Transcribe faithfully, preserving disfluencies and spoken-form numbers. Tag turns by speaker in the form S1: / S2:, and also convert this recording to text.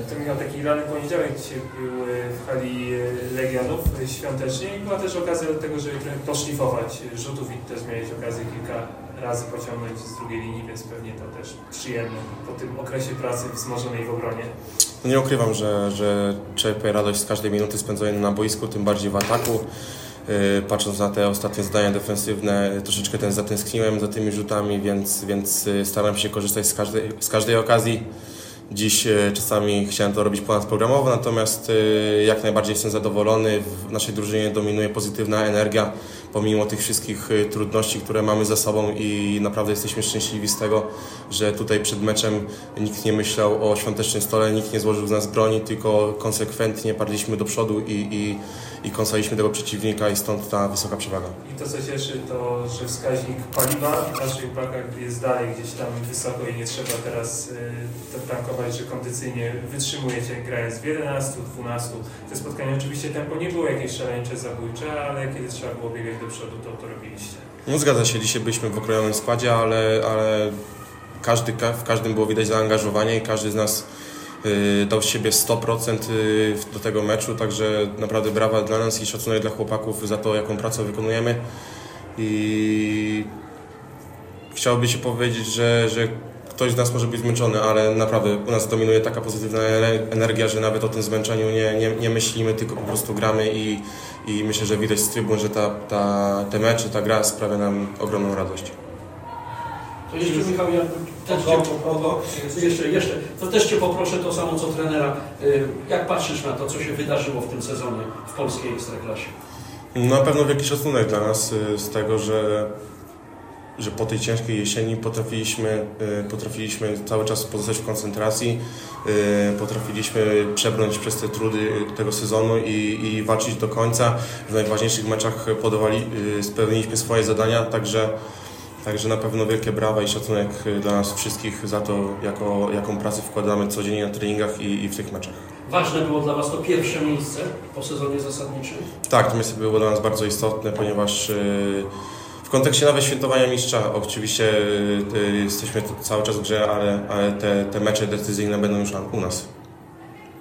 S1: To miał taki rany poniedziałek, dzisiaj był w hali Legionów świątecznie i była też okazja do tego, żeby trochę poszlifować rzutów i też miałeś okazję kilka razy pociągnąć z drugiej linii, więc pewnie to też przyjemne po tym okresie pracy wzmożonej w obronie.
S2: No nie ukrywam, że, że czerpię radość z każdej minuty spędzonej na boisku, tym bardziej w ataku. Yy, patrząc na te ostatnie zdania defensywne, troszeczkę ten zatęskniłem za tymi rzutami, więc, więc staram się korzystać z każdej, z każdej okazji. Dziś yy, czasami chciałem to robić ponadprogramowo, natomiast yy, jak najbardziej jestem zadowolony. W naszej drużynie dominuje pozytywna energia, pomimo tych wszystkich yy, trudności, które mamy za sobą i naprawdę jesteśmy szczęśliwi z tego, że tutaj przed meczem nikt nie myślał o świątecznym stole, nikt nie złożył z nas broni, tylko konsekwentnie padliśmy do przodu i, i, i kąsaliśmy tego przeciwnika i stąd ta wysoka przewaga.
S1: I to, co cieszy, to, że wskaźnik paliwa w naszych bakach jest dalej gdzieś tam wysoko i nie trzeba teraz yy, to tankować, że kondycyjnie wytrzymujecie grając w jedenastu, dwunastu. Te spotkania oczywiście tempo nie było jakieś szaleńcze, zabójcze, ale kiedy trzeba było biegać do przodu, to to robiliście.
S2: No zgadza się, dzisiaj byliśmy w okrojonym składzie, ale, ale każdy, w każdym było widać zaangażowanie i każdy z nas y, dał z siebie sto procent y, do tego meczu, także naprawdę brawa dla nas i szacunek dla chłopaków za to, jaką pracę wykonujemy. I chciałoby się powiedzieć, że, że ktoś z nas może być zmęczony, ale naprawdę u nas dominuje taka pozytywna energia, że nawet o tym zmęczeniu nie, nie, nie myślimy, tylko po prostu gramy i, i myślę, że widać z trybun, że ta, ta, te mecze, ta gra sprawia nam ogromną radość.
S3: To jeszcze Michał, ja też cię, jeszcze, jeszcze, to też Cię poproszę to samo co trenera. Jak patrzysz na to, co się wydarzyło w tym sezonie w polskiej Ekstraklasie?
S2: Na pewno wielki szacunek dla nas z tego, że że po tej ciężkiej jesieni potrafiliśmy, potrafiliśmy cały czas pozostać w koncentracji, potrafiliśmy przebrnąć przez te trudy tego sezonu i, i walczyć do końca. W najważniejszych meczach podawali, spełniliśmy swoje zadania, także, także na pewno wielkie brawa i szacunek dla nas wszystkich za to, jako, jaką pracę wkładamy codziennie na treningach i, i w tych meczach.
S3: Ważne było dla Was to pierwsze miejsce po sezonie zasadniczym?
S2: Tak, to miejsce było dla nas bardzo istotne, ponieważ w kontekście nawet świętowania mistrza, oczywiście y, y, jesteśmy cały czas w grze, ale, ale te, te mecze decyzyjne będą już u nas.